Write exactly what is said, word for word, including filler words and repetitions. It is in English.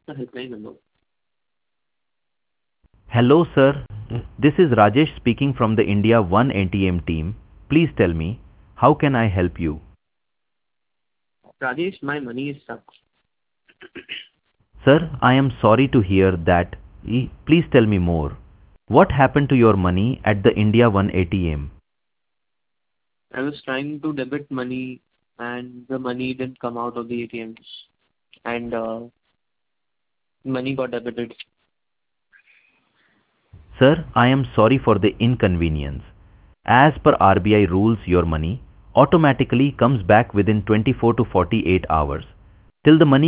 the helpline number. Hello, sir. This is Rajesh speaking from the India One A T M team. Please tell me, how can I help you? Rajesh, my money is stuck. Sir, I am sorry to hear that. E- Please tell me more. What happened to your money at the India One A T M? I was trying to debit money and the money didn't come out of the A T M and uh, money got debited. Sir, I am sorry for the inconvenience. As per R B I rules, your money automatically comes back within twenty-four to forty-eight hours. Till the money